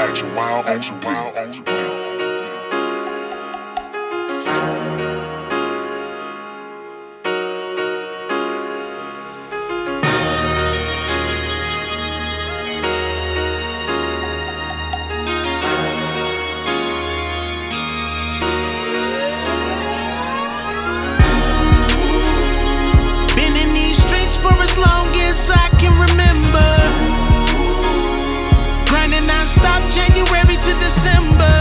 Action wild on the wheel. Been in these streets for as long as I can remember. Grinding non-stop January to December.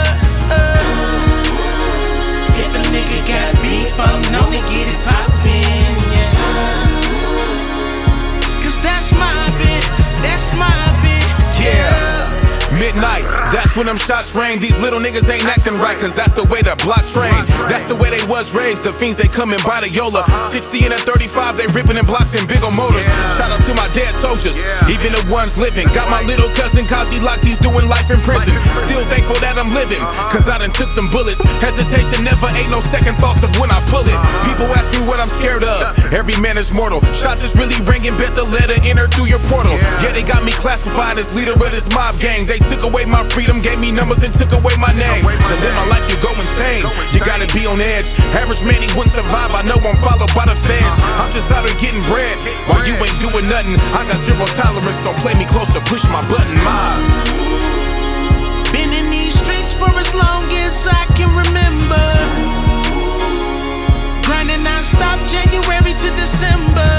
If a nigga got beef, I'm known to get it poppin', yeah. Cause that's my bit, yeah. Midnight, that's when them shots rain. These little niggas ain't acting right, cause that's the way the block train. That's the way they was raised, the fiends they coming by the Yola. 60 and a 35, they ripping in blocks and big ol' motors. Shout out to my dead soldiers, even the ones living. Got my little cousin Kazi locked, he's doing life in prison. Still thankful that I'm living, cause I done took some bullets. Hesitation never, ain't no second thoughts of when I pull it. People ask me what I'm scared of, every man is mortal. Shots is really ringing, bet the letter enter through your portal. Yeah, they got me classified as leader of this mob gang. They took away my freedom, gave me numbers and took away my name. To live my life, you go insane. You gotta be on edge. Average man, he wouldn't survive. I know I'm followed by the feds. I'm just out here getting bread while you ain't doing nothing. I got zero tolerance. Don't play me closer, push my button. Been in these streets for as long as I can remember. Grinding non-stop January to December.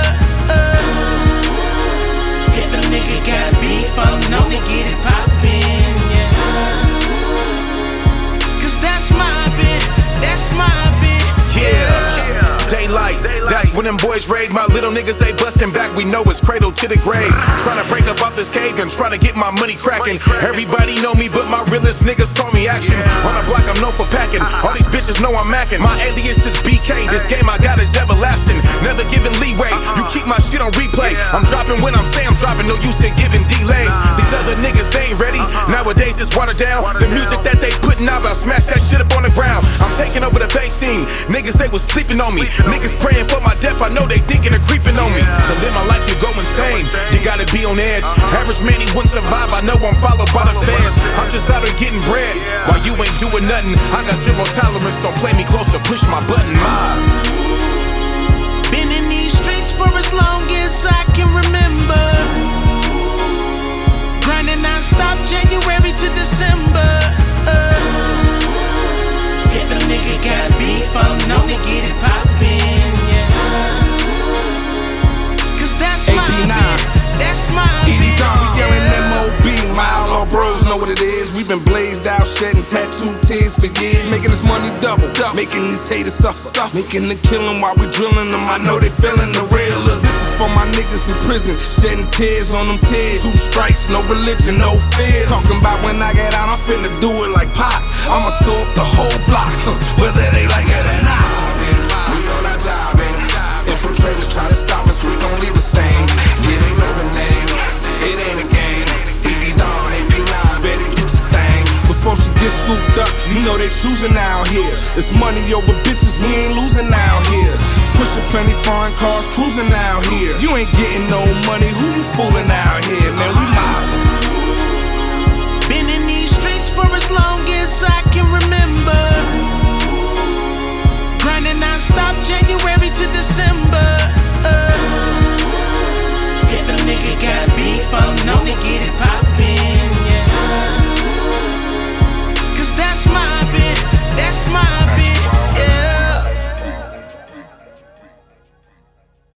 If a nigga got beef, I'm known to get it poppin', yeah. Cause that's my bit, yeah. Daylight, that's when them boys raid. My little niggas ain't bustin' back, we know it's cradle to the grave. Tryna break up off this cave and tryna get my money crackin'. Everybody know me, but my realest niggas call me action. On the block, I'm known for packing. All these bitches know I'm mackin'. My alias is BK, this game I got is everlasting. Never giving leeway, you keep my shit on replay. I'm dropping when I'm saying I'm dropping, no use in giving delays. These other niggas, they ain't ready. Nowadays it's watered down. The music that they putting out, I'll smash that shit up on the ground. I'm taking over the bass scene. Niggas, they was sleeping on me. Niggas praying for my death, I know they thinking of creeping on me. To live my life, you go insane. You gotta be on edge. Average man, he wouldn't survive. I know I'm followed by the feds. I'm just out here getting bread while you ain't doing nothing. I got zero tolerance. Don't play me closer, push my button. Been in these streets for as long as I can remember. Grinding non-stop January to December. If a nigga got beef, I'm known to get it poppin', yeah. Cause that's my bit, we here in MOB, my outlaw bros know what it is. We've been blazed out, shedding tattoo tears for years. Making this money double, making these haters suffer. Making the killing while we drilling them, I know they feeling the realest. This is for my niggas in prison, shedding tears on them tears. 2 strikes, no religion, no fear. Talking about when I get out, I'm finna do it like Pac. I'ma sew up the whole block, whether they like it or not. We on our job, infiltrators try to stop us, we gon' leave a stain. Yeah, they know the name, it ain't a game. Easy Dawn, AP9, better get your thing. Before she gets scooped up, you know they choosing out here. It's money over bitches, we ain't losing out here. Pushing plenty foreign cars, cruising out here. You ain't getting no money, who you fooling out here? Man, we mobbing.